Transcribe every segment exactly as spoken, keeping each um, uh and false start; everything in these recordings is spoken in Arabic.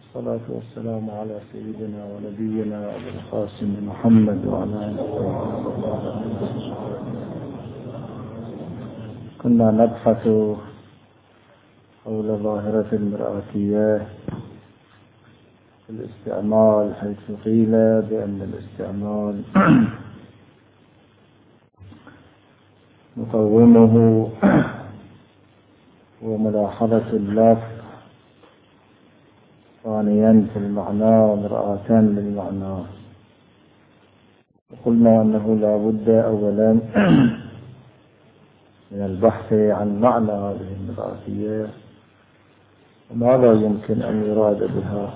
والصلاة والسلام على سيدنا ونبينا أبي القاسم محمد وعلى آله وصحبه. كنا نبحث حول ظاهرة المرآتية في الاستعمال، حيث قيل بأن الاستعمال مقومه وملاحظة اللفظ، ثانيا في المعنى مرآة للمعنى. وقلنا أنه لا بد أولا من البحث عن معنى هذه المرآتية وماذا يمكن أن يراد بها.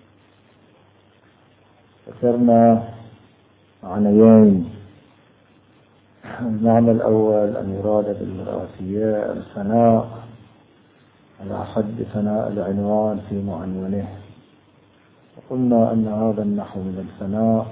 ذكرنا معنيين: المعنى الأول أن يراد بالمرآتية الفناء على حد فناء العنوان في معنونه، وقلنا أن هذا النحو من الفناء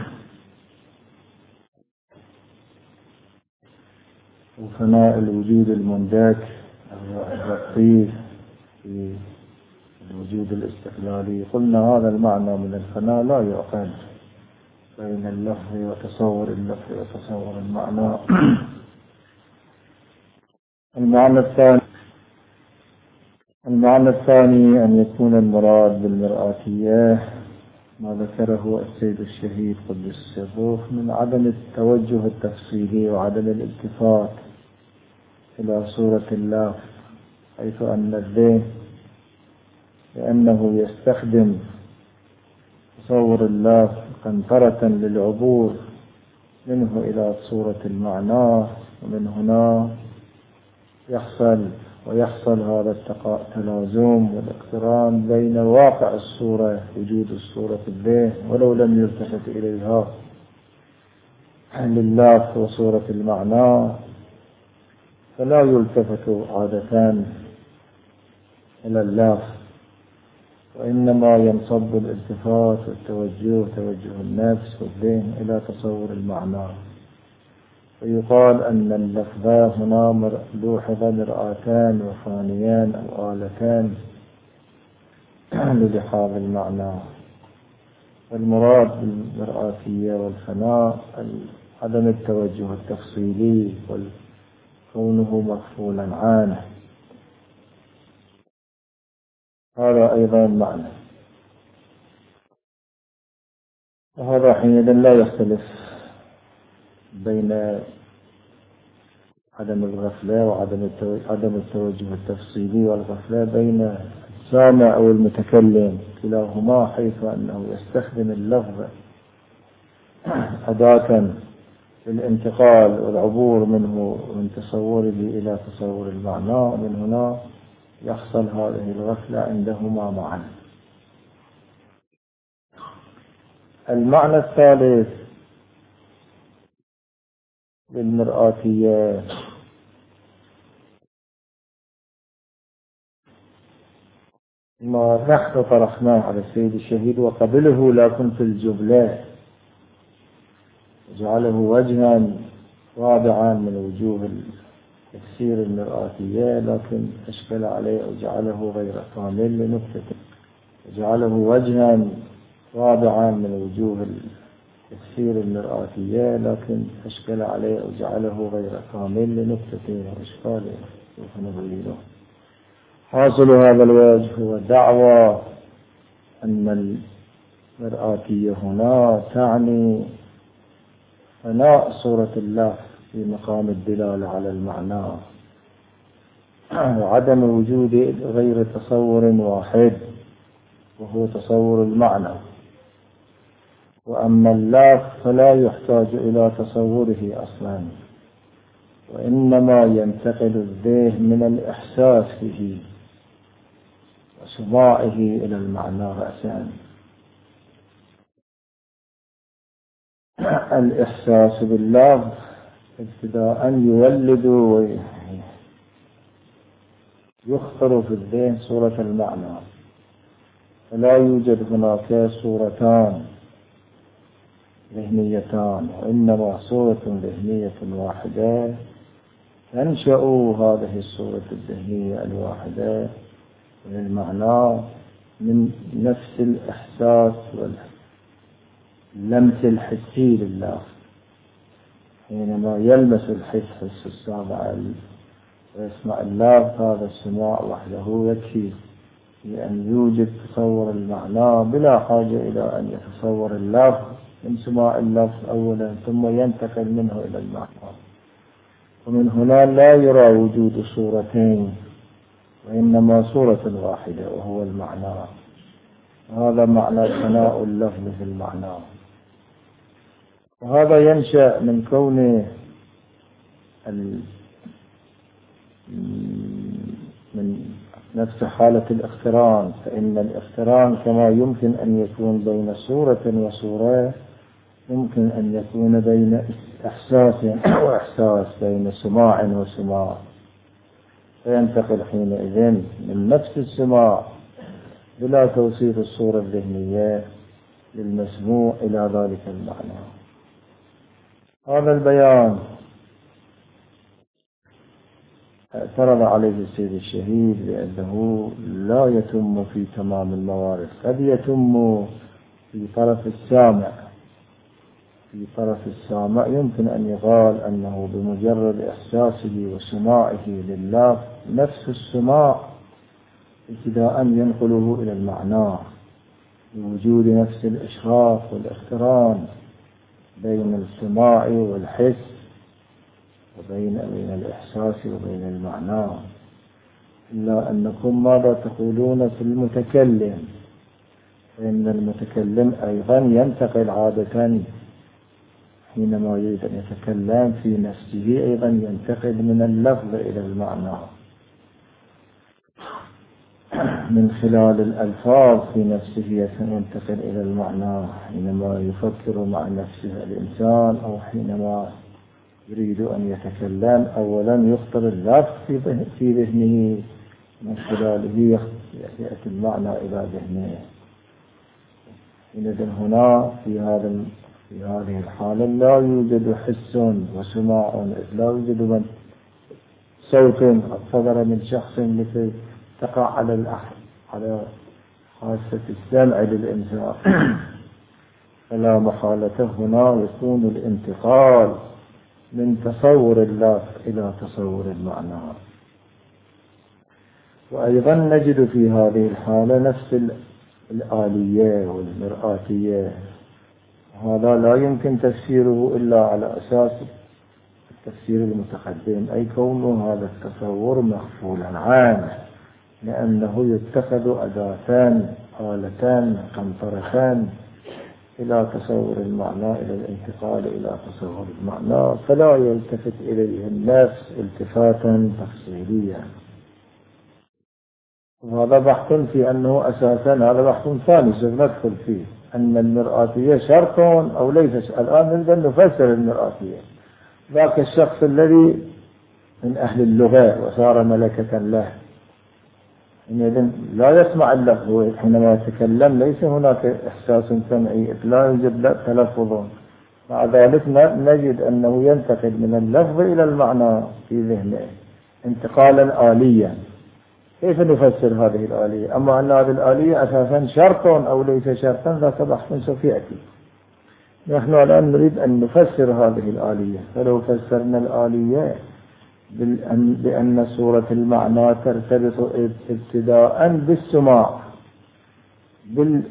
وفناء الوجود المندك الرقيق في الوجود الاستقلالي. قلنا هذا المعنى من الفناء لا يعقد بين اللفظ وتصور اللفظ وتصور المعنى. المعنى الثاني المعنى الثاني أن يكون المراد بالمرآتية ما ذكره السيد الشهيد قدس سره من عدم التوجه التفصيلي وعدم الالتفات إلى صورة اللفظ، حيث أن الذهن لأنه يستخدم تصور اللفظ قنطرة للعبور منه إلى صورة المعنى، ومن هنا يحصل ويحصل هذا التلازم والاقتران بين واقع الصورة، وجود الصورة في الذهن ولو لم يلتفت إليها لللفظ وصورة المعنى، فلا يلتفت عادة إلى اللفظ، وإنما ينصب الالتفات والتوجه توجه النفس والذهن إلى تصور المعنى. ويقال أن اللفظ هنا لوحظ مرآتان وفانيان أو آلتان للحاظ المعنى. والمراد بالمرآتية والفناء عدم التوجه التفصيلي وكونه مغفولا عنه، هذا أيضا معنى. وهذا حينئذ لا يختلف بين عدم الغفلة وعدم عدم التوجه التفصيلي والغفلة بين السامع أو المتكلم، كلاهما، حيث أنه يستخدم اللفظ أداة للانتقال والعبور منه من تصوره إلى تصور المعنى، ومن هنا يحصل هذه الغفلة عندهما معا. المعنى الثالث للمرآتية ما نحن طرحناه على السيد الشهيد وقبله، لكن في الجملة جعله وجها رابعا من وجوه تفسير المرآتية، لكن أشكل عليه وجعله غير كامل لنكتة، جعله وجها رابعا من وجوه تفسير المرآتية، لكن أشكل عليه وجعله غير كامل لنكتة وإشكال سوف نبينه. حاصل هذا الوجه هو دعوى أن المرآتية هنا تعني فناء صورة الله في مقام الدلالة على المعنى، وعدم وجود غير تصور واحد وهو تصور المعنى. وأما اللفظ فلا يحتاج إلى تصوره أصلا، وإنما ينتقل الذهن من الإحساس به وسماعه إلى المعنى رأسا. الإحساس باللفظ ابتداء يولد ويخطر في الذهن صورة المعنى، فلا يوجد هناك صورتان ذهنيتان، وإنما صورة ذهنية واحدة تنشأ هذه الصورة الذهنية الواحدة للمعنى من نفس الإحساس واللمس الحسي لله، حينما يلمس الحس حس السامع ويسمع اللفظ، هذا السماع وحده يكفي لأن يوجد تصور المعنى بلا حاجة إلى أن يتصور اللفظ من سماع اللفظ أولا ثم ينتقل منه إلى المعنى. ومن هنا لا يرى وجود صورتين وإنما صورة واحدة وهو المعنى. هذا معنى ثناء اللفظ في المعنى، وهذا ينشأ من كون من نفس حالة الاقتران، فإن الاقتران كما يمكن أن يكون بين صورة وصورة يمكن أن يكون بين إحساس وإحساس، بين سماع وسماع، فينتقل حينئذ من نفس السماع بلا توصيف الصورة الذهنية للمسموع إلى ذلك المعنى. هذا البيان اعترض عليه السيد الشهيد لأنه لا يتم في تمام الموارد، قد يتم في طرف السامع. في طرف السامع يمكن أن يقال أنه بمجرد إحساسه وسماعه لله نفس السماع ابتداء ينقله إلى المعنى بوجود نفس الإشراف والاقتران بين السماع والحس وبين بين الإحساس وبين المعنى. إلا أنكم ماذا تقولون في المتكلم؟ فإن المتكلم أيضا ينتقل عادة حينما يريد أن يتكلم في نفسه أيضا ينتقل من اللفظ إلى المعنى من خلال الألفاظ في نفسه ينتقل إلى المعنى حينما يفكر مع نفسه الإنسان، أو حينما يريد أن يتكلم أولا يخطر اللفظ في ذهنه من خلاله يأتي المعنى إلى ذهنه. إذن هنا في هذا في هذه الحالة لا يوجد حس وسماع، لا يوجد من صوت صدر من شخص مثل تقع على الأحد على حاسة السمع للإنسان. فلا محالة هنا يكون الانتقال من تصور اللفظ إلى تصور المعنى. وأيضا نجد في هذه الحالة نفس الآلية والمرآتية، هذا لا يمكن تفسيره إلا على أساس التفسير المتقدم، أي كون هذا التصور مغفولا عنه، لأنه يتخذ أداتان آلتان قنطرتان إلى تصور المعنى، إلى الانتقال إلى تصور المعنى، فلا يلتفت إليه النفس التفاتا تفصيليا. وهذا بحث في أنه أساسا هذا بحث ثاني سندخل فيه، أن المرآتية شرط أو ليس. الآن نريد أن نفسر المرآتية. ذاك الشخص الذي من أهل اللغة وصار ملكة له إذن لا يسمع اللفظ حينما يتكلم، ليس هناك إحساس سمعي، لا يوجد تلفظ، مع ذلك نجد أنه ينتقل من اللفظ إلى المعنى في ذهنه انتقالا آليا. كيف نفسر هذه الآلية؟ أما أن هذه الآلية أساسا شرط أو ليس شرطا ذاك بحث سوف يأتي. نحن الآن نريد أن نفسر هذه الآلية، فلو فسرنا الآلية بأن صورة المعنى ترتبط ابتداء بالسماع، بالتأثر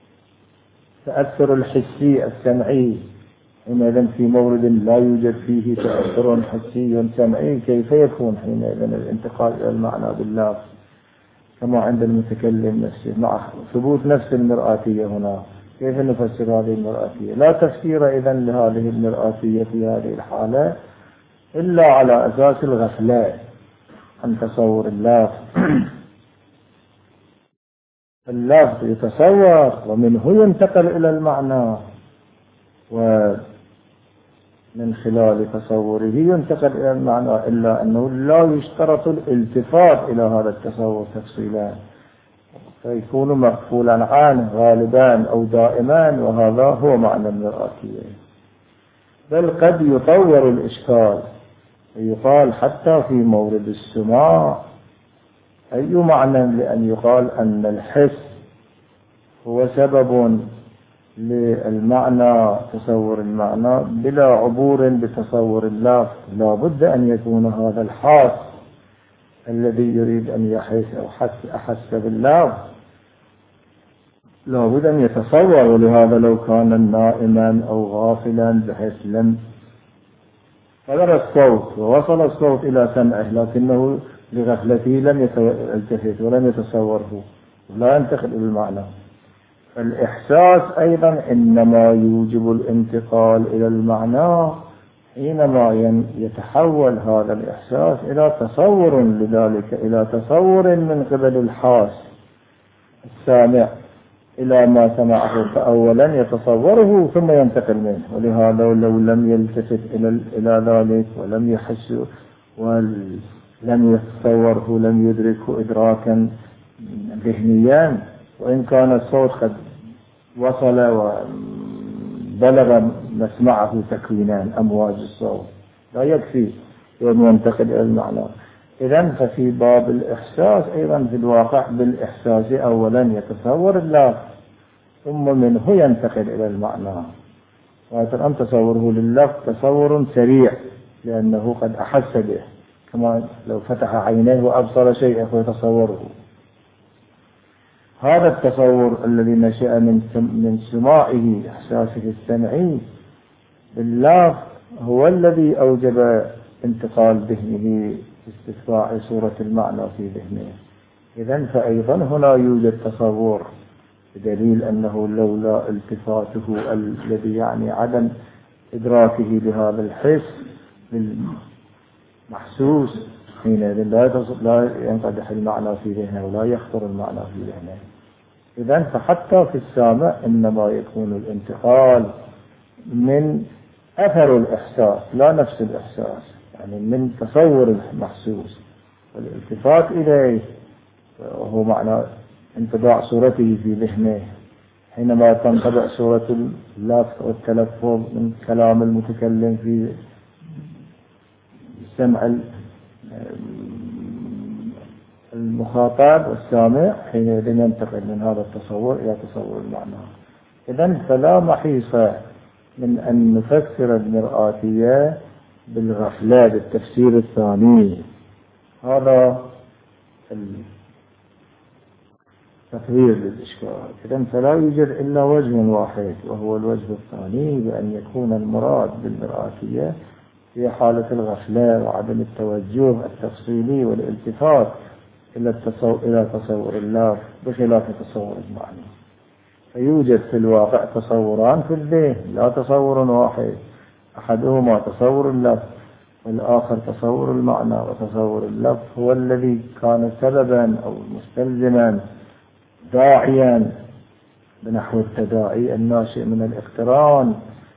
الحسي السمعي، حينئذ في مورد لا يوجد فيه تأثر حسي سمعي كيف يكون حينئذ الانتقال إلى المعنى باللفظ كما عند المتكلم نفسه مع ثبوت نفس المرآتية هنا؟ كيف نفسر هذه المرآتية؟ لا تفسير إذن لهذه المرآتية في هذه الحالة إلا على أساس الغفلة عن تصور اللفظ. اللفظ يتصور ومنه ينتقل إلى المعنى، ومن خلال تصوره ينتقل إلى المعنى، إلا أنه لا يشترط الالتفات إلى هذا التصور تفصيلا، فيكون مغفولا عنه غالبا أو دائما، وهذا هو معنى المرآتية. بل قد يطور الإشكال يقال حتى في مورد السماع أي معنى لأن يقال أن الحس هو سبب للمعنى، تصور المعنى بلا عبور بتصور اللفظ. لا بد أن يكون هذا الحاس الذي يريد أن يحس أو حس أحس باللفظ لا بد أن يتصور. ولهذا لو كان نائما أو غافلا بحيث لم حضر الصوت ووصل الصوت إلى سمعه لكنه لغفلته لم يلتفت ولم يتصوره لا ينتقل إلى المعنى. الإحساس أيضا إنما يوجب الانتقال إلى المعنى حينما يتحول هذا الإحساس إلى تصور، لذلك إلى تصور من قبل الحاس السامع إلى ما سمعه، فأولا يتصوره ثم ينتقل منه. ولهذا لو لم يلتفت إلى إلى ذلك ولم يحس ولم يتصوره لم يدركه إدراكا ذهنيا، وإن كان الصوت قد وصل وبلغ مسمعه تكوينان أمواج الصوت لا يكفي أن ينتقل إلى المعنى. إذن ففي باب الإحساس أيضا في الواقع بالإحساس أولا يتصور اللفظ ثم منه ينتقل إلى المعنى. وأن تصوره لللفظ تصور سريع لأنه قد أحس به، كما لو فتح عينيه وأبصر شيئا فيتصوره. هذا التصور الذي نشأ من من سماعه إحساسه السمعي باللفظ هو الذي أوجب انتقال ذهنه استشفاء صورة المعنى في ذهنه. إذن فأيضا هنا يوجد تصور، بدليل أنه لولا التفاته الذي يعني عدم إدراكه لهذا الحس بالمحسوس حينئذ لا ينقدح المعنى في ذهنه ولا يخطر المعنى في ذهنه. إذن فحتى في السامع إنما يكون الانتقال من أثر الإحساس لا نفس الإحساس، يعني من تصور المحسوس والالتفات إليه، وهو معنى انطباع صورته في ذهنه. حينما تنطبع صورة اللفظ والتلفظ من كلام المتكلم في سمع المخاطب والسامع حينئذ ينتقل من هذا التصور إلى تصور المعنى. إذن فلا محيص من أن نفسر المرآتية بالغفلة بالتفسير الثاني. هذا التقرير للإشكال. إذن فلا يوجد إلا وجه واحد وهو الوجه الثاني، بأن يكون المراد بالمرآتية في حالة الغفلة وعدم التوجه التفصيلي والالتفات إلى التصور إلى تصور الله بخلاف تصور المعنى. فيوجد في الواقع تصوران في الذهن، لا تصور واحد، أحدهما تصور اللفظ والآخر تصور المعنى. وتصور اللفظ هو الذي كان سببا أو مستلزما داعيا بنحو التداعي الناشئ من الاقتران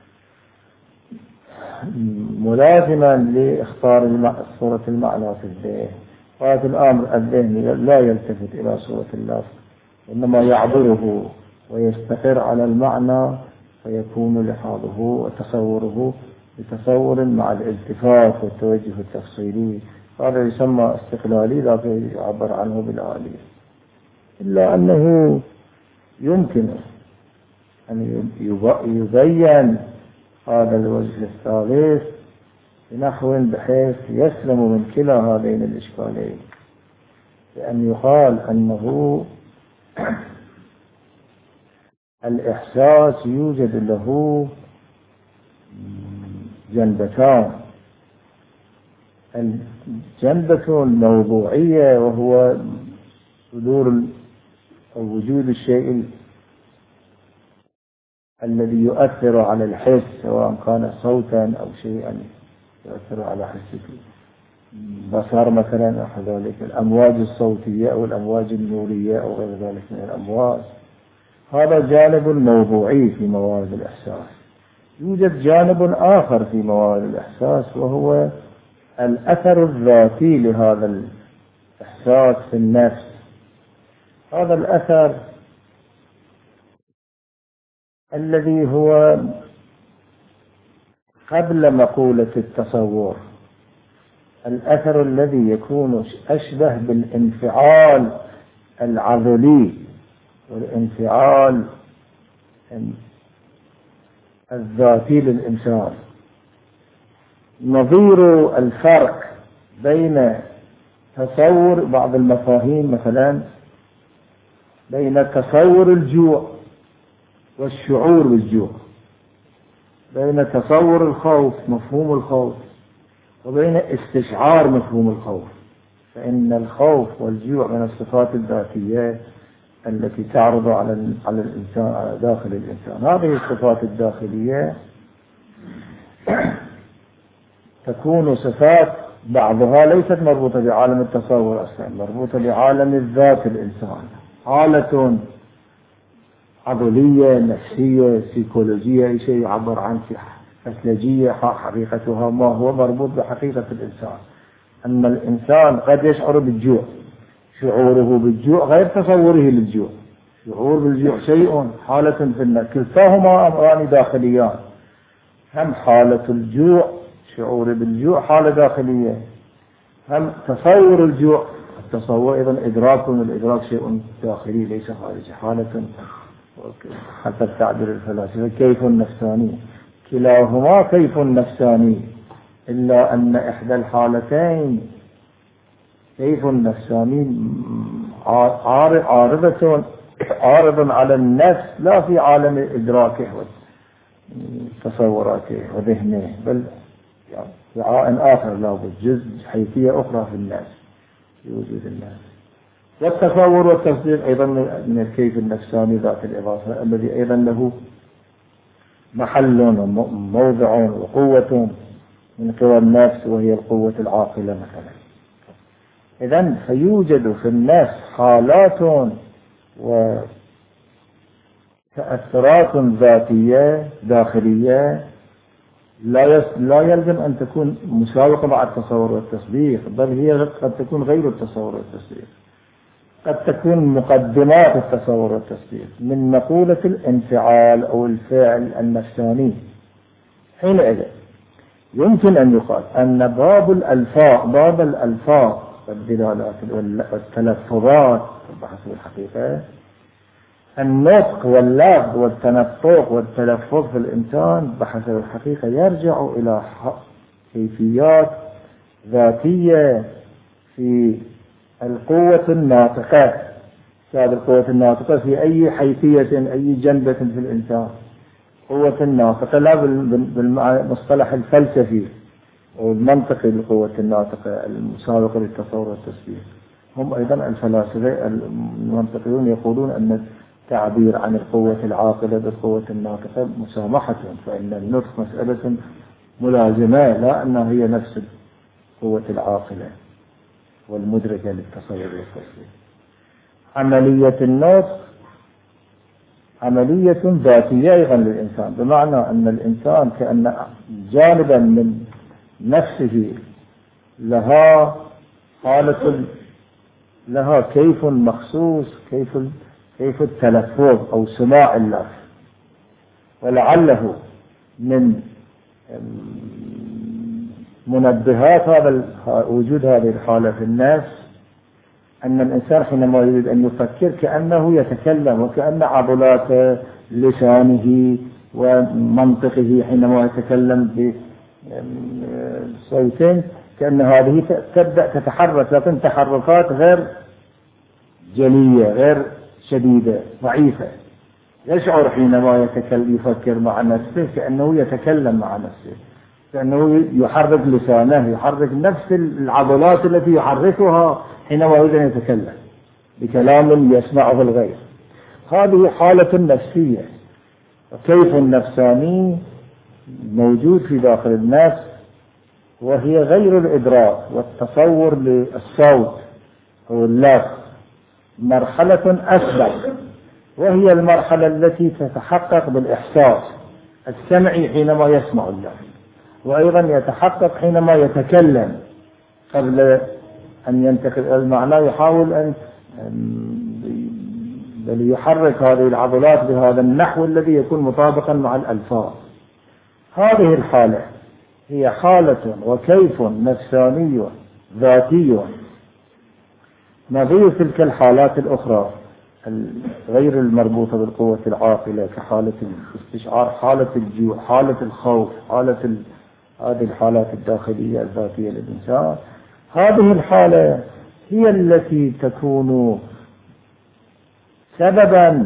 ملازما لإخطار صورة المعنى في الذهن. وهذا الأمر الذهني لا يلتفت إلى صورة اللفظ، إنما يعبره ويستقر على المعنى، فيكون لحاظه وتصوره بتصور مع الالتفات والتوجه التفصيلي. هذا يسمى استقلالي لكن يعبر عنه بالآلية. إلا أنه يمكن أن يبين هذا الوجه الثالث بنحو بحيث يسلم من كلا هذين الإشكالين، بأن يقال أنه الإحساس يوجد له جنبتان. الجنبة الموضوعية وهو صدور أو وجود الشيء الذي يؤثر على الحس، سواء كان صوتا أو شيئا يؤثر على حسك، بصر مثلا أو ذلك، الأمواج الصوتية أو الأمواج النورية أو غير ذلك من الأمواج. هذا جانب موضوعي في موارد الإحساس. يوجد جانب آخر في موارد الإحساس وهو الأثر الذاتي لهذا الإحساس في النفس. هذا الأثر الذي هو قبل مقولة التصور، الأثر الذي يكون أشبه بالانفعال العضلي والانفعال الذاتي للإنسان. نظير الفرق بين تصور بعض المفاهيم، مثلا بين تصور الجوع والشعور بالجوع، بين تصور الخوف مفهوم الخوف وبين استشعار مفهوم الخوف. فإن الخوف والجوع من الصفات الذاتية التي تعرض على على الإنسان، على داخل الإنسان. هذه الصفات الداخلية تكون صفات بعضها ليست مربوطة بعالم التصور أصلا، مربوطة بعالم الذات الإنسان، حالة عضلية نفسية سيكولوجية، أي شيء يعبر عن فسلجية حقيقتها ما هو مربوط بحقيقة الإنسان. أن الإنسان قد يشعر بالجوع، شعوره بالجوع غير تصوره للجوع. شعور بالجوع شيء، حالة في النفس، كلتاهما أمران داخليان. هم حالة الجوع، شعور بالجوع حالة داخلية، هم تصور الجوع، التصور أيضا إدراك، والإدراك شيء داخلي ليس خارجي، حالة حتى تعبير الفلاسفة كيف نفساني، كلاهما كيف نفساني، إلا أن إحدى الحالتين كيف نفساني عارضة عارض على النفس، لا في عالم إدراكه وتصوراته وذهنه، بل في عالم آخر، لا بد جزء حيثية أخرى في الناس، في وجود الناس. والتصور والتصديق أيضا من الكيف النفساني ذات الإضافة، الذي أيضا له محل وموضع وقوة من قوى النفس، وهي القوة العاقلة مثلا. إذن فيوجد في النفس حالات وتأثرات ذاتية داخلية لا لا يلزم أن تكون مساوقة مع التصور والتصديق، بل هي قد تكون غير التصور والتصديق، قد تكون مقدمات التصور والتصديق من مقولة الانفعال أو الفعل النفساني. حينئذ يمكن أن يقال أن باب الألفاظ باب الألفاظ والدلالات والتلفظات بحسب الحقيقة، النطق واللفظ والتنطق والتلفظ في الإنسان بحسب الحقيقة يرجع إلى كيفيات ذاتية في القوة الناطقة. هذه القوة الناطقة في أي حيثية، أي جنبة في الإنسان. قوة الناطقة لا بالمصطلح الفلسفي والمنطقي للقوة الناطقة المسابقة للتصور والتصديق. هم أيضا الفلاسفة المنطقيون يقولون أن التعبير عن القوة العاقلة بالقوة الناطقة مسامحة، فإن النطق مسألة ملازمة، لا أنها هي نفس القوة العاقلة والمدركة للتصور والتصديق. عملية النطق عملية ذاتية أيضا للإنسان، بمعنى أن الإنسان كأن جانبا من نفسه لها حالة، لها كيف مخصوص، كيف كيف التلفظ أو سماع اللفظ. ولعله من منبهات هذا وجود هذه الحالة في النفس أن الإنسان حينما يريد أن يفكر كأنه يتكلم، وكأن عضلات لسانه ومنطقه حينما يتكلم بصوت كأن هذه تبدأ تتحرك، لكن تحركات غير جلية، غير شديدة، ضعيفة. يشعر حينما يتكلم يفكر مع نفسه كأنه يتكلم مع نفسه، كأنه يحرك لسانه، يحرك نفس العضلات التي يحركها حينما يريد أن يتكلم بكلام يسمعه الغير. هذه حالة نفسية. كيف النفساني موجود في داخل النفس، وهي غير الإدراك والتصور للصوت أو اللفظ، مرحلة أسبق، وهي المرحلة التي تتحقق بالإحساس السمعي حينما يسمع اللفظ، وأيضا يتحقق حينما يتكلم قبل أن ينتقل المعنى، يحاول أن بل يحرك هذه العضلات بهذا النحو الذي يكون مطابقا مع الألفاظ. هذه الحالة هي حالة وكيف نفساني ذاتي، نظير تلك الحالات الأخرى غير المربوطة بالقوة العاقلة كحالة الاستشعار، حالة الجوع، حالة الخوف، حالة ال... هذه الحالات الداخلية الذاتية للإنسان. هذه الحالة هي التي تكون سببا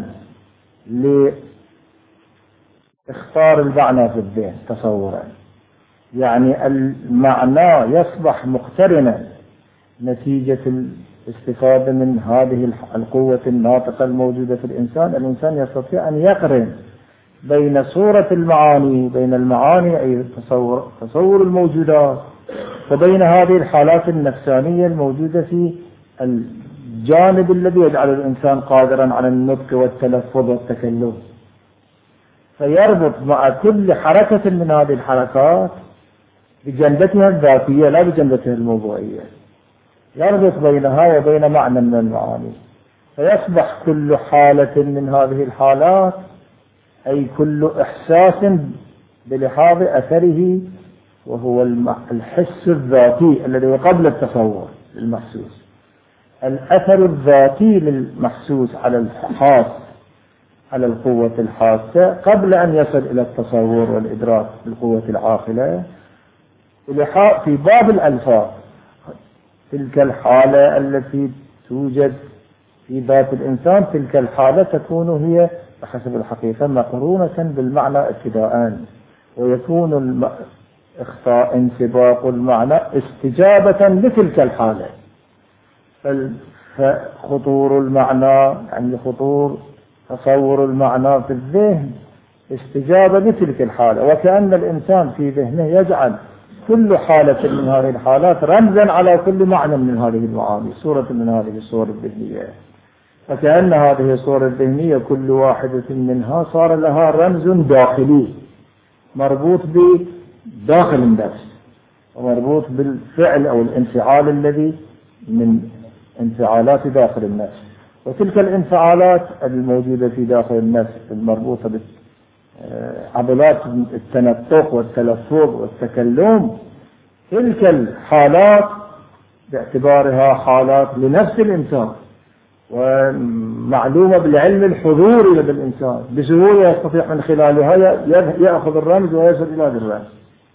لاختار المعنى في الذهن تصورا، يعني المعنى يصبح مقترنا نتيجة الاستفادة من هذه القوة الناطقة الموجودة في الإنسان. الإنسان يستطيع أن يقرن بين صورة المعاني، بين المعاني أي تصور, تصور الموجودات، وبين هذه الحالات النفسانية الموجودة في الجانب الذي يجعل الإنسان قادرا على النطق والتلفظ والتكلم، فيربط مع كل حركة من هذه الحركات بجنبتها الذاتية لا بجنبتها الموضوعية، يربط بينها وبين معنى من المعاني، فيصبح كل حالة من هذه الحالات أي كل إحساس بلحاظ أثره، وهو الحس الذاتي الذي هو قبل التصور المحسوس، الأثر الذاتي للمحسوس على الحاس، على القوة الحاسة قبل أن يصل إلى التصور والإدراك بالقوة العاقلة. في باب الألفاظ تلك الحالة التي توجد في ذات الإنسان، تلك الحالة تكون هي بحسب الحقيقة مقرونة بالمعنى ابتداءً، ويكون اخطاء انسباق المعنى استجابة لتلك الحالة. فخطور المعنى يعني خطور تصور المعنى في الذهن استجابة لتلك الحالة، وكأن الإنسان في ذهنه يجعل كل حالة من هذه الحالات رمزا على كل معنى من هذه المعاني، صورة من هذه الصور الذهنية، فكأن هذه الصور الذهنية كل واحدة منها صار لها رمز داخلي مربوط بداخل النفس، ومربوط بالفعل أو الانفعال الذي من انفعالات داخل النفس. وتلك الانفعالات الموجودة في داخل النفس المربوطة بعضلات التنطق والتلفظ والتكلم، تلك الحالات باعتبارها حالات لنفس الإنسان ومعلومة بالعلم الحضوري لدى الإنسان، بسهولة يستطيع من خلالها يأخذ الرمز ويصل إلى هذا الرمز.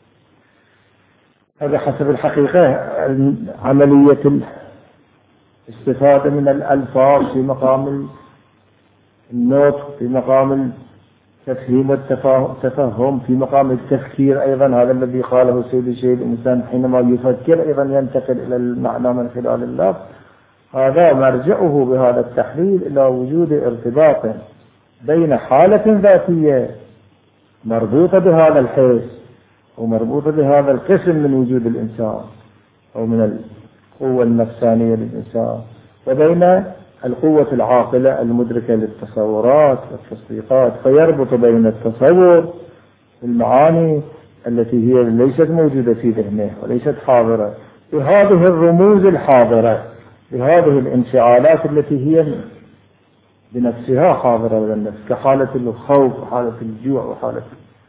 هذا حسب الحقيقة عملية الاستفادة من الألفاظ في مقام النطق، في مقام التفهيم والتفهم، في مقام التفكير أيضا. هذا الذي قاله سيد الشيء الإنسان حينما يفكر أيضا ينتقل إلى المعنى من خلال اللفظ. هذا مرجعه بهذا التحليل إلى وجود ارتباط بين حالة ذاتية مربوطة بهذا الحس ومربوطة بهذا القسم من وجود الإنسان أو من القوة النفسانية للإنسان، وبين القوة العاقلة المدركة للتصورات والتصديقات، فيربط بين التصور المعاني التي هي ليست موجودة في ذهنه وليست حاضرة بهذه الرموز الحاضرة، بهذه الانفعالات التي هي بنفسها حاضرة للنفس كحالة الخوف وحالة الجوع وحالة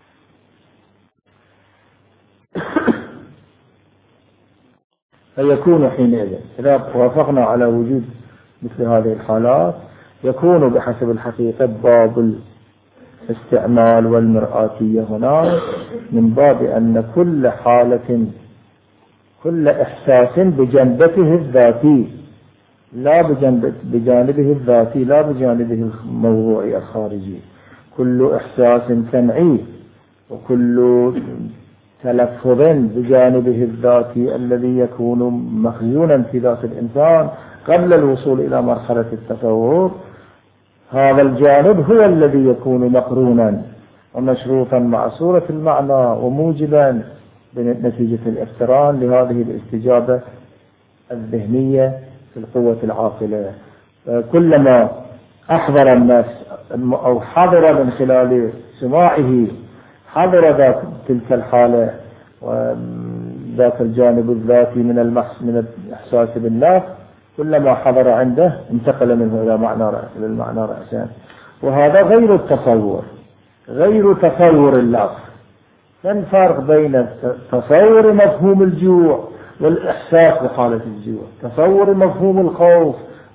فيكون حينئذ إذا وافقنا على وجود مثل هذه الحالات يكون بحسب الحقيقة باب الاستعمال والمرآتية هنا من باب أن كل حالة كل إحساس بجانبته الذاتي لا بجانب بجانبه الذاتي لا بجانبه الموضوعي الخارجي، كل إحساس سمعي وكل تلفظ بجانبه الذاتي الذي يكون مخزونا في ذات الإنسان قبل الوصول إلى مرحلة التصور، هذا الجانب هو الذي يكون مقرونا ومشروطا مع صورة المعنى وموجبا بنتيجة الاقتران لهذه الاستجابة الذهنية في القوة العاقلة. كلما أحضر النفس أو حضر من خلال سماعه حضر ذات تلك الحالة وذاك الجانب الذاتي من المحس من الإحساس بالنفس، كلما حضر عنده انتقل منه إلى معنى رأس إلى المعنى رأسان. وهذا غير التصور، غير تصور اللفظ. ما الفرق بين تصور مفهوم الجوع والإحساس بحالة الجوع، تصور مفهوم الخوف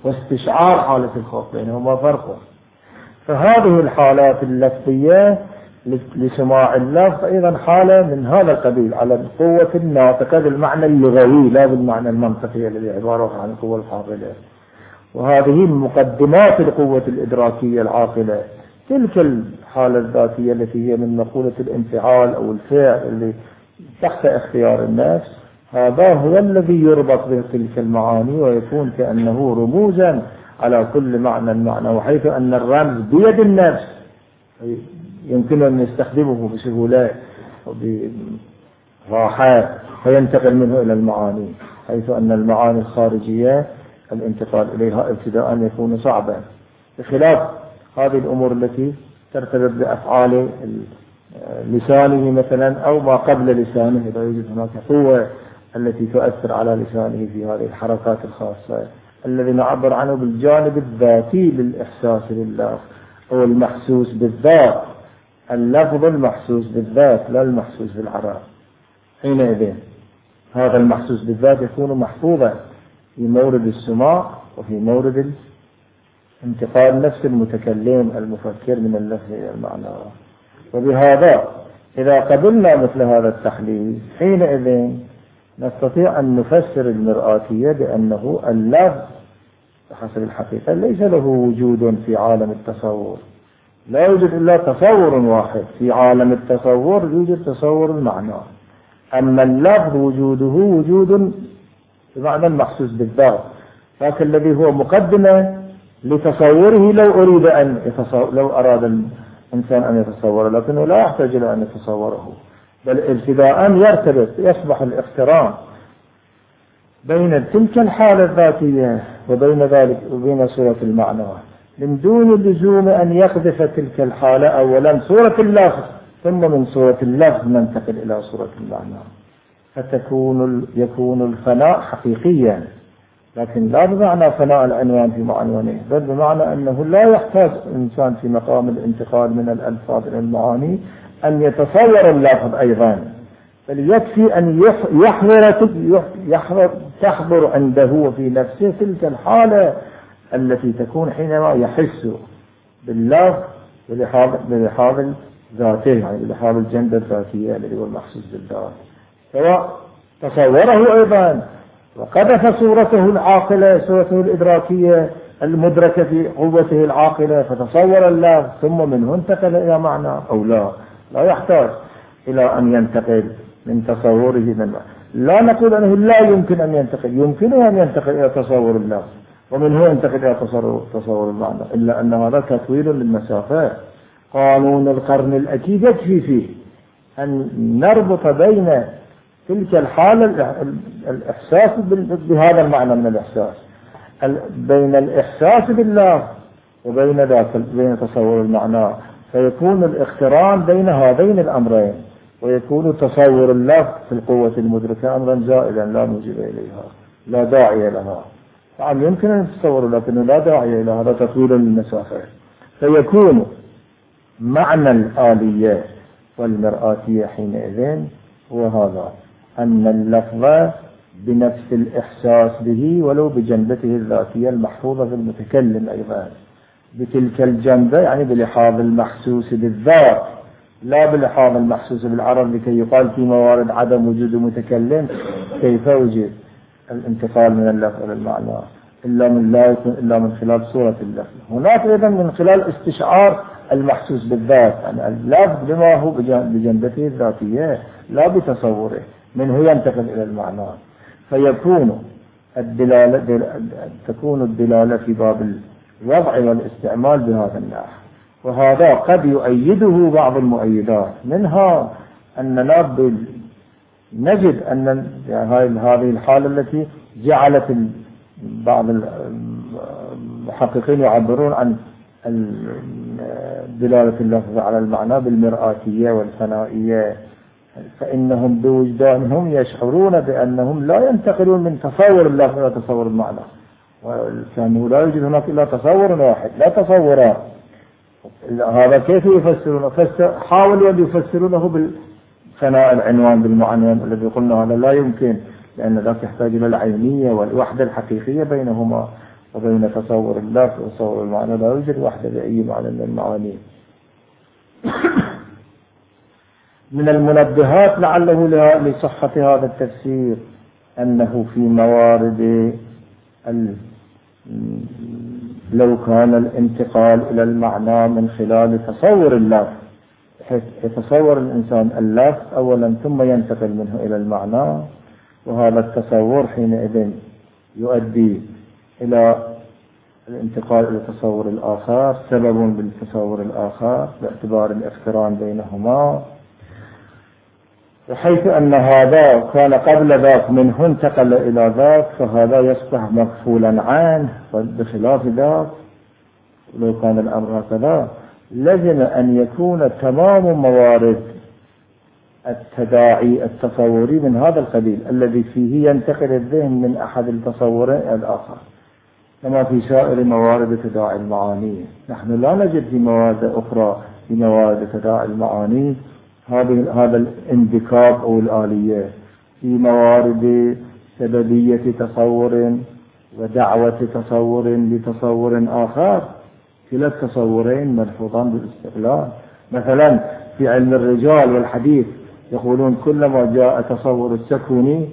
واستشعار حالة الخوف، بينهما فرق. فهذه الحالات اللفظية لسماع اللفظ أيضا حالة من هذا القبيل، على القوة الناطقة بالمعنى اللغوي لا بالمعنى المنطقي الذي عبارة عن القوة الحاضرة. وهذه مقدمات القوة الإدراكية العاقلة. تلك الحالة الذاتية التي هي من مقولة الانفعال أو الفعل اللي تحت اختيار النفس، هذا هو الذي يربط بتلك المعاني ويكون كأنه رموزا على كل معنى المعنى، وحيث أن الرمز بيد النفس يمكن أن يستخدمه بسهولة وبراحة فينتقل منه إلى المعاني، حيث أن المعاني الخارجية الانتقال إليها ابتداء يكون صعبا، بخلاف هذه الأمور التي ترتبط بأفعال لسانه مثلا أو ما قبل لسانه. إذا يوجد هناك قوة التي تؤثر على لسانه في هذه الحركات الخاصة الذي نعبر عنه بالجانب الذاتي للإحساس باللفظ أو المحسوس بالذات، اللفظ المحسوس بالذات لا المحسوس بالعراء. حينئذ هذا المحسوس بالذات يكون محفوظا في مورد السماع وفي مورد انتقال نفس المتكلم المفكر من اللفظ إلى المعنى. وبهذا إذا قبلنا مثل هذا التحليل حينئذ نستطيع أن نفسر المرآتية بأنه اللفظ بحسب الحقيقة ليس له وجود في عالم التصور، لا يوجد إلا تصور واحد في عالم التصور، يوجد تصور المعنى. أما اللفظ وجوده وجود بمعنى المحسوس بالذات، لكن الذي هو مقدمة لتصوره لو أريد أن يتصور، لو أراد الإنسان أن يتصوره، لكنه لا يحتاج إلى أن يتصوره، بل ابتداء يرتبط، يصبح الاقتران بين تلك الحالة الذاتية وبين ذلك وبين صورة المعنى، من دون اللزوم أن يقذف تلك الحالة أولا صورة اللفظ ثم من صورة اللفظ ننتقل إلى صورة المعنى، فتكون يكون الفناء حقيقيا، لكن لا بمعنى فناء العنوان في معنونه، بل بمعنى أنه لا يحتاج الإنسان في مقام الانتقال من الألفاظ إلى المعاني أن يتصور اللفظ أيضا، بل يكفي أن يحضر يحضر تحضر عنده وفي نفسه تلك الحالة التي تكون حينما يحس باللفظ بلحاظ ذاته، يعني بلحاظ الجنبة الذاتية الذي هو المحسوس بالذات، سواء تصوره أيضا وقذف صورته العاقلة، صورته الإدراكية المدركة في قوته العاقلة، فتصور اللفظ ثم منه انتقل إلى معنى أو لا، لا يحتاج إلى أن ينتقل من تصوره من لا نقول أنه لا يمكن أن ينتقل، يمكنه أن ينتقل إلى تصور اللفظ ومنه ينتقل إلى تصور, تصور المعنى، إلا أن هذا تطويل للمسافات. قانون القرن الأكيد يكفي فيه أن نربط بين تلك الحالة الإحساس بهذا المعنى من الإحساس، بين الإحساس بالله وبين ذاك بين تصور المعنى، فيكون الاقتران بين هذين الأمرين، ويكون تصور الله في القوة المدركة أمرا زائدا لا موجب إليها، لا داعي لها. طبعا يمكن أن تتصور لكنه لا داعي إلى هذا تطويل للمسافة. فيكون معنى الآلية والمرآتية حينئذ هو هذا، أن اللفظ بنفس الإحساس به ولو بجنبته الذاتية المحفوظة في المتكلم أيضا، بتلك الجنبة يعني بلحاظ المحسوس بالذات لا بلحاظ المحسوس بالعرض، لكي يقال في موارد عدم وجود متكلم كيف وجد الانتقال من اللفظ إلى المعنى إلا من لا يكون إلا من خلال صورة اللفظ. هناك أيضا من خلال استشعار المحسوس بالذات، يعني اللفظ بما هو بجنبته الذاتية لا بتصوره، منه ينتقل إلى المعنى، فيكون الدلالة تكون الدلالة في باب الوضع والاستعمال بهذا النحو. وهذا قد يؤيده بعض المؤيدات، منها أننا نجد أن هذه الحالة التي جعلت بعض المحققين يعبرون عن دلالة اللفظ على المعنى بالمرآتية والفنائية، فإنهم بوجدانهم يشعرون بأنهم لا ينتقلون من تصور اللفظ إلى تصور المعنى، وكانه لا يوجد هناك إلا تصور واحد لا تصورات. هذا كيف يفسرونه؟ حاولوا أن يفسرونه بالفناء العنوان بالمعنى الذي قلنا هذا لا يمكن، لأن ذاك يحتاج إلى العينية والوحدة الحقيقية بينهما، وبين تصور اللفظ وتصور المعنى لا يوجد وحدة بأي معنى من المعاني. من المنبهات لعله لصحة هذا التفسير أنه في موارد لو كان الانتقال إلى المعنى من خلال تصور اللفظ، بحيث يتصور الإنسان اللفظ أولا ثم ينتقل منه إلى المعنى، وهذا التصور حينئذ يؤدي إلى الانتقال إلى تصور الآخر، سبب بالتصور الآخر باعتبار الاقتران بينهما، وحيث أن هذا كان قبل ذاك منه انتقل إلى ذاك فهذا يصبح مغفولا عنه، بخلاف ذاك لو كان الأمر هكذا لازم أن يكون تمام موارد التداعي التصوري من هذا القبيل الذي فيه ينتقل الذهن من أحد التصورين إلى الآخر، كما في سائر موارد تداعي المعاني. نحن لا نجد في موارد أخرى في موارد تداعي المعاني هذا هذا الانبكاك أو الآلية. في موارد سببية تصور ودعوة تصور لتصور آخر كلا التصورين ملحوظان بالاستقلال. مثلا في علم الرجال والحديث يقولون كلما جاء تصور السكوني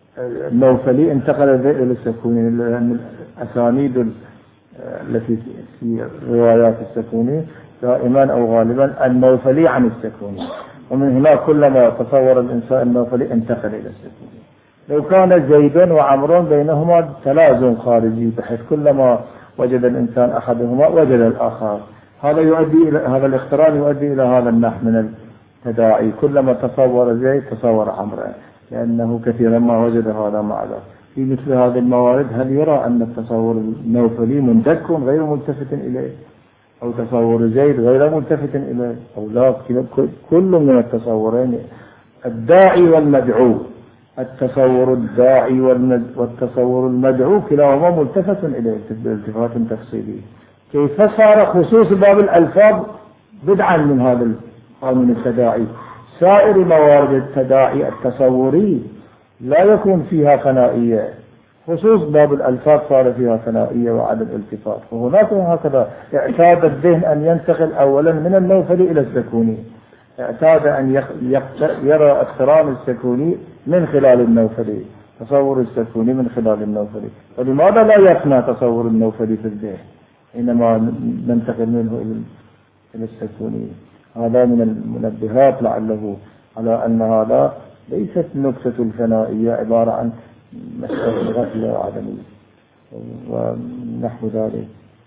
النوفلي انتقل إلى السكوني، لأن الأسانيد التي في روايات السكوني دائما أو غالبا النوفلي عن السكوني، ومن هنا كلما تصور الإنسان النوفلي انتقل إلى السكوني. لو كان زيد وعمر بينهما تلازم خارجي بحيث كلما وجد الإنسان أحدهما وجد الآخر، هذا يؤدي إلى هذا الاقتران يؤدي إلى هذا النحو من التداعي، كلما تصور زيد تصور عمرو، لأنه كثيرا ما وجد هذا مع ذا. في مثل هذه الموارد هل يرى أن التصور النوفلي مندك غير ملتفت إليه، أو تصور زيد غير ملتفت إليه، أو لا؟ كل من التصورين الداعي والمدعو، التصور الداعي والتصور المدعو كلاهما ملتفت إليه بالتفات تفصيلي. كيف صار خصوص باب الألفاظ بدعا من هذا القانون التداعي؟ سائر موارد التداعي التصوري لا يكون فيها ثنائية، خصوص باب الألفاظ صار فيها ثنائية وعدم التفات. وهناك هكذا اعتاد الذهن أن ينتقل أولا من النوفلي إلى السكوني، اعتاد أن يرى اقتران السكوني من خلال النوفلي، تصور السكوني من خلال النوفلي. ولماذا لا يفنى تصور النوفلي في الذهن حينما ننتقل منه إلى السكوني؟ هذا من المنبهات لعله على أن هذا ليست نكتة الفنائية، عبارة عن مسألة غفلة وعدمية ونحو ذلك.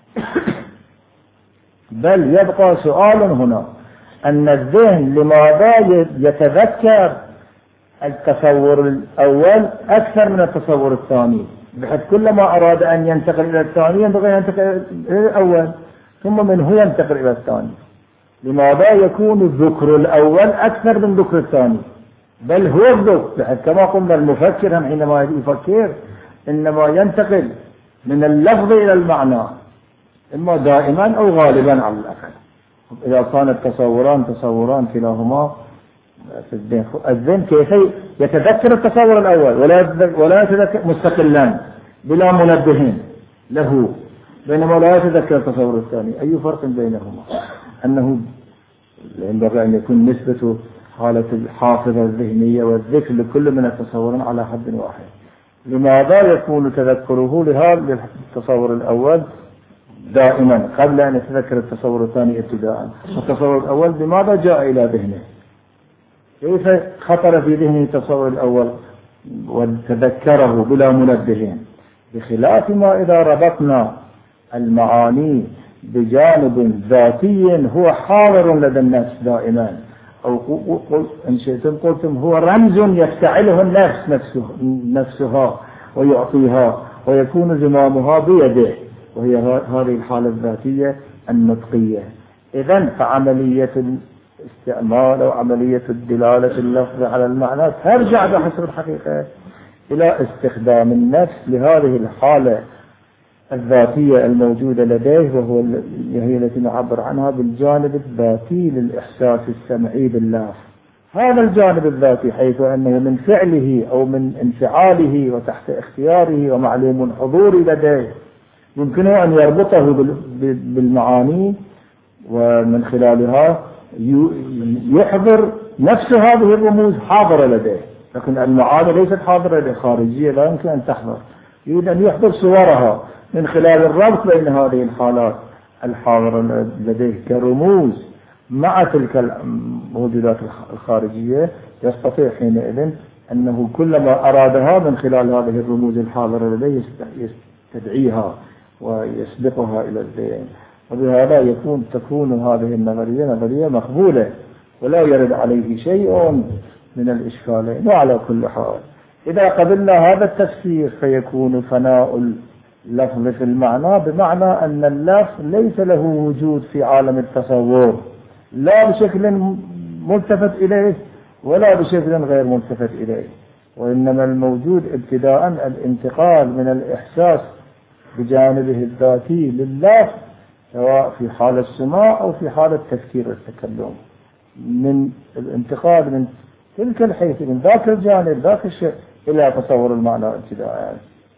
بل يبقى سؤال هنا أن الذهن لماذا يتذكر التصور الأول أكثر من التصور الثاني، بحيث كلما أراد أن ينتقل إلى الثاني ينبغي أن ينتقل إلى الأول ثم منه ينتقل إلى الثاني. لماذا يكون الذكر الأول أكثر من ذكر الثاني؟ بل هو الذكر، بحيث كما قلنا المفكر حينما يفكر إنما ينتقل من اللفظ إلى المعنى، إما دائما أو غالبا على الأقل. إذا كان التصوران تصوران كلاهما في الذهن، الذهن كيف يتذكر التصور الأول ولا يتذكر مستقلا بلا منبه له، بينما لا يتذكر التصور الثاني؟ أي فرق بينهما؟ أنه ينبغي أن يكون نسبة حالة الحافظة الذهنية والذكر لكل من التصورين على حد واحد. لماذا يكون تذكره لهذا التصور الأول دائما قبل أن يتذكر التصور الثاني ابتداء؟ التصور الأول بماذا جاء إلى ذهنه؟ كيف خطر في ذهنه التصور الأول وتذكره بلا منبه؟ بخلاف ما إذا ربطنا المعاني بجانب ذاتي هو حاضر لدى النفس دائما، أو إن شئتم قلتم هو رمز يفتعله النفس نفسه نفسها ويعطيها ويكون زمامها بيده، وهي هذه الحالة الذاتية النطقية. إذن فعملية الاستعمال وعملية الدلالة اللفظ على المعنى ترجع بحسب الحقيقة إلى استخدام النفس لهذه الحالة الذاتية الموجودة لديه، وهو هي التي نعبر عنها بالجانب الذاتي للإحساس السمعي باللفظ. هذا الجانب الذاتي حيث أنه من فعله أو من انفعاله وتحت اختياره ومعلوم حضوري لديه، يمكنه أن يربطه بالمعاني ومن خلالها يحضر نفس هذه الرموز حاضرة لديه، لكن المعاني ليست حاضرة لديه، خارجية لا يمكن أن تحضر. يريد أن يحضر صورها من خلال الربط بين هذه الحالات الحاضرة لديه كرموز مع تلك الموجودات الخارجية. يستطيع حينئذ أنه كلما أرادها من خلال هذه الرموز الحاضرة لديه يستدعيها ويسبقها إلى الذهن، وبهذا يكون تكون هذه النظرية نظرية مقبولة ولا يرد عليه شيء من الإشكالين. وعلى كل حال إذا قبلنا هذا التفسير فيكون فناء اللفظ في المعنى بمعنى أن اللفظ ليس له وجود في عالم التصور لا بشكل ملتفت إليه ولا بشكل غير ملتفت إليه، وإنما الموجود ابتداء الانتقال من الإحساس بجانبه الذاتي لله سواء في حال السماع أو في حال التفكير والتكلم، من الانتقال من تلك الحيث من ذاك الجانب ذاك الشيء إلى تصور المعنى ابتداء،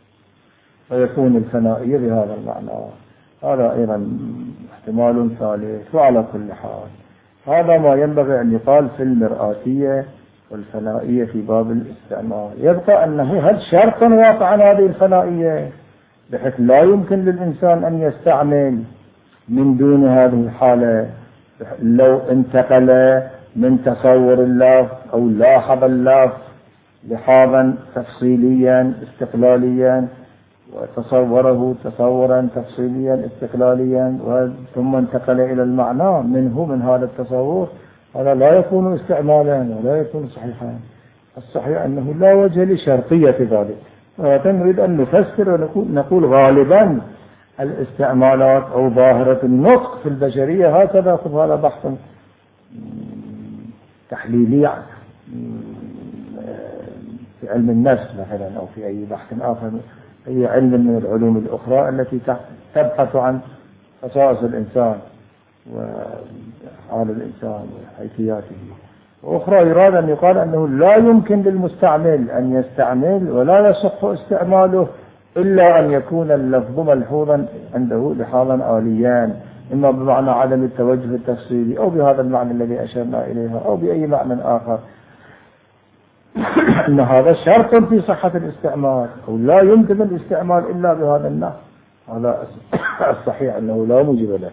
فيكون الفنائية بهذا المعنى. هذا أيضا احتمال ثالث. وعلى كل حال هذا ما ينبغي أن يقال في المرآتية والفنائية في باب الاستعمال. يبقى أنه هل شرط واقع هذه الفنائية بحيث لا يمكن للإنسان أن يستعمل من دون هذه الحالة لو انتقل من تصور اللفظ أو لاحظ اللفظ لحاظا تفصيليا استقلاليا وتصوره تصورا تفصيليا استقلاليا ثم انتقل إلى المعنى منه من هذا التصور، هذا لا يكون استعمالا ولا يكون صحيحا. الصحيح أنه لا وجه لشرطية ذلك. نريد أن نفسر ونقول غالبا الاستعمالات أو ظاهرة النطق في البشرية هكذا، هذا بحث تحليلي في علم النفس مثلا أو في أي بحث آخر، أي علم من العلوم الأخرى التي تبحث عن خصائص الإنسان وحال الإنسان وحيثياته. وأخرى يراد أن يقال أنه لا يمكن للمستعمل أن يستعمل ولا يصح استعماله إلا أن يكون اللفظ ملحوظا عنده لحاظا آليا، إما بمعنى عدم التوجه التفصيلي أو بهذا المعنى الذي أشرنا إليها أو بأي معنى آخر، أن هذا شرط في صحة الاستعمال أو لا يمكن الاستعمال إلا بهذا النحو. هذا الصحيح أنه لا موجب له،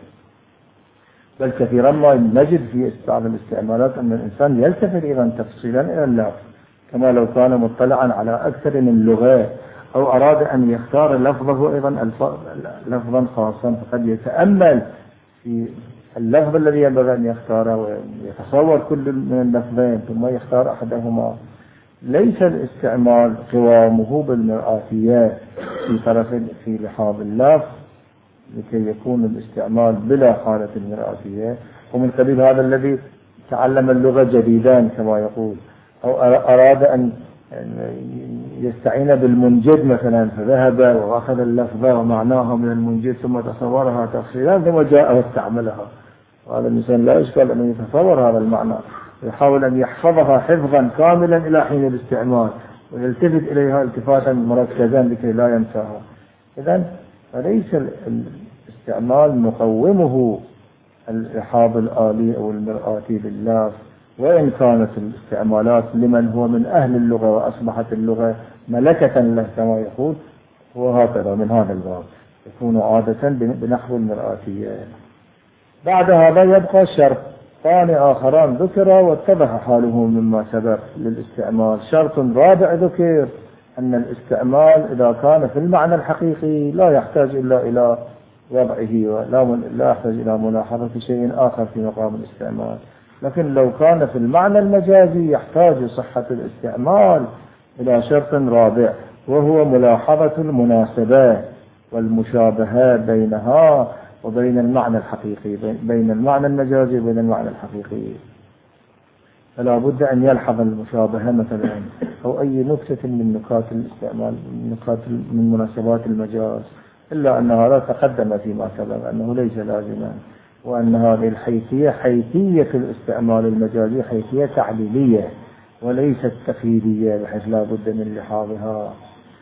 بل كثيرا ما نجد في بعض الاستعمالات أن الإنسان يلتفت إذا تفصيلا إلى اللفظ كما لو كان مطلعا على أكثر من لغة أو أراد أن يختار لفظه أيضا لفظا خاصا، فقد يتأمل في اللفظ الذي ينبغي أن يختاره ويتصور كل من اللفظين ثم يختار أحدهما. ليس الاستعمال قوامه بالمرآتيات في طرف في لحاظ اللفظ لكي يكون الاستعمال بلا حالة المرآتية، ومن قبيل هذا الذي تعلم اللغة جديدا كما يقول أو أراد أن يستعين بالمنجد مثلا فذهب وأخذ اللفظة ومعناها من المنجد ثم تصورها تفصيلا ثم جاء واستعملها، وهذا الإنسان لا إشكال أن يتصور هذا المعنى ويحاول أن يحفظها حفظا كاملا إلى حين الاستعمال ويلتفت إليها التفاتا مركزا لكي لا ينساها. إذن فليس الاستعمال مقومه الإحاض الآلي أو المرآتي لله، وإن كانت الاستعمالات لمن هو من أهل اللغة وأصبحت اللغة ملكة له كما يقول، وهكذا من هذا الباب يكون عادة بنحو المرآتية. بعد هذا يبقى شرط ثاني آخران ذكر واتضح حاله مما سبق للاستعمال. شرط رابع ذكر أن الاستعمال إذا كان في المعنى الحقيقي لا يحتاج إلا إلى وضعه ولا لا يحتاج إلى ملاحظة شيء آخر في مقام الاستعمال، لكن لو كان في المعنى المجازي يحتاج صحة الاستعمال إلى شرط رابع وهو ملاحظة المناسبات والمشابهات بينها وبين المعنى الحقيقي، بين المعنى المجازي وبين المعنى الحقيقي. فلا بد أن يلحظ المشابهة مثلا أو أي نكتة من نكات الاستعمال نكات من مناسبات المجاز، إلا أن هذا تقدم فيما سبق أنه ليس لازما، وأن هذه الحيثية حيثية الاستعمال المجازي حيثية تعليلية وليست تقييدية بحيث لا بد من لحاظها.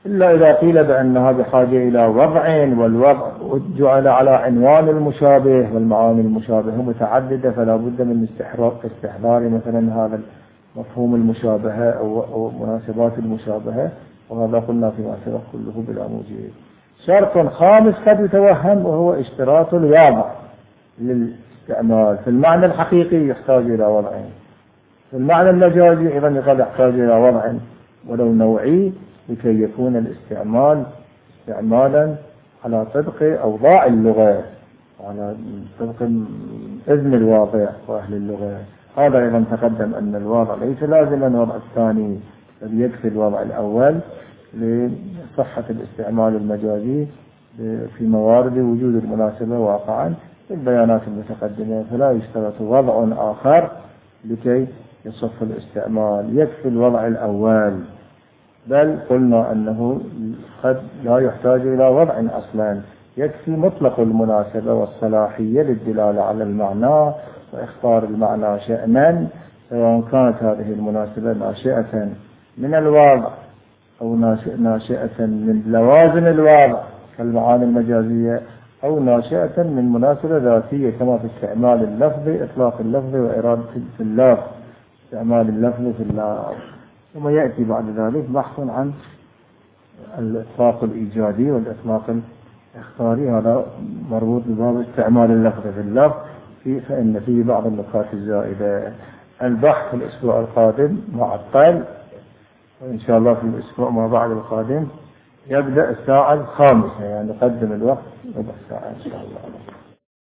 إلا إذا قيل بأنها بحاجة إلى وضع، والوضع جعل على عنوان المشابه، والمعاني المشابهة متعددة، فلا بد من استحضار مثلا هذا مفهوم المشابهة أو مناسبات المشابهة، وهذا قلنا فيما سبق كله بلا موجب. شرط خامس قد يتوهم، وهو اشتراط الواضع للاستعمال. في المعنى الحقيقي يحتاج إلى وضع، في المعنى المجازي أيضا قد يحتاج إلى وضع ولو نوعي، لكي يكون الاستعمال استعمالا على طبق أوضاع اللغة، على طبق إذن الواضع وأهل اللغة. هذا أيضا تقدم أن الوضع ليس لازما الوضع الثاني، بل يكفي الوضع الأول لصحة الاستعمال المجازي في موارد وجود المناسبة واقعا في البيانات المتقدمة، فلا يشترط وضع آخر لكي يصف الاستعمال، يكفي الوضع الأول. بل قلنا أنه قد لا يحتاج إلى وضع أصلا، يكفي مطلق المناسبة والصلاحية للدلالة على المعنى وإخطار المعنى شأنا، سواء كانت هذه المناسبة ناشئة من الواضع أو ناشئة من لوازم الواضع كالمعاني المجازية، أو ناشئة من مناسبة ذاتية كما في استعمال اللفظ، إطلاق اللفظ وإرادة في اللفظ، استعمال اللفظ في اللفظ. ثم يأتي بعد ذلك بحث عن الإطلاق الإيجادي والإطلاق الإخباري، هذا مربوط بباب استعمال اللفظ في اللفظ، في فإن فيه بعض النقاط الزائدة. البحث الأسبوع القادم معطل، وإن شاء الله في الأسبوع ما بعد القادم يبدأ الساعة الخامسة، يعني نقدم الوقت ربع ساعة إن شاء الله.